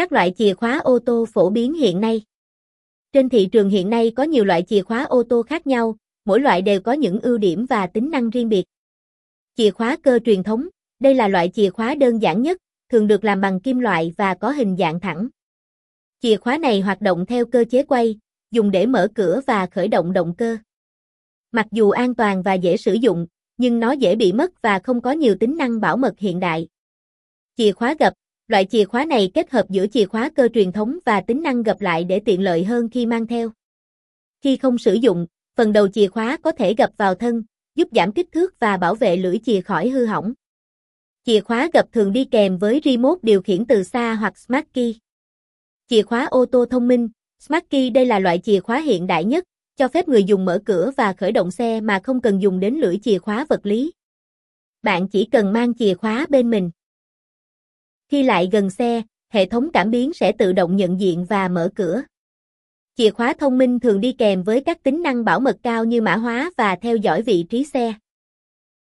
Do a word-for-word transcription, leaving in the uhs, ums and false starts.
Các loại chìa khóa ô tô phổ biến hiện nay. Trên thị trường hiện nay có nhiều loại chìa khóa ô tô khác nhau, mỗi loại đều có những ưu điểm và tính năng riêng biệt. Chìa khóa cơ truyền thống, đây là loại chìa khóa đơn giản nhất, thường được làm bằng kim loại và có hình dạng thẳng. Chìa khóa này hoạt động theo cơ chế quay, dùng để mở cửa và khởi động động cơ. Mặc dù an toàn và dễ sử dụng, nhưng nó dễ bị mất và không có nhiều tính năng bảo mật hiện đại. Chìa khóa gập, loại chìa khóa này kết hợp giữa chìa khóa cơ truyền thống và tính năng gập lại để tiện lợi hơn khi mang theo. Khi không sử dụng, phần đầu chìa khóa có thể gập vào thân, giúp giảm kích thước và bảo vệ lưỡi chìa khỏi hư hỏng. Chìa khóa gập thường đi kèm với remote điều khiển từ xa hoặc Smart Key. Chìa khóa ô tô thông minh, Smart Key đây là loại chìa khóa hiện đại nhất, cho phép người dùng mở cửa và khởi động xe mà không cần dùng đến lưỡi chìa khóa vật lý. Bạn chỉ cần mang chìa khóa bên mình. Khi lại gần xe, hệ thống cảm biến sẽ tự động nhận diện và mở cửa. Chìa khóa thông minh thường đi kèm với các tính năng bảo mật cao như mã hóa và theo dõi vị trí xe.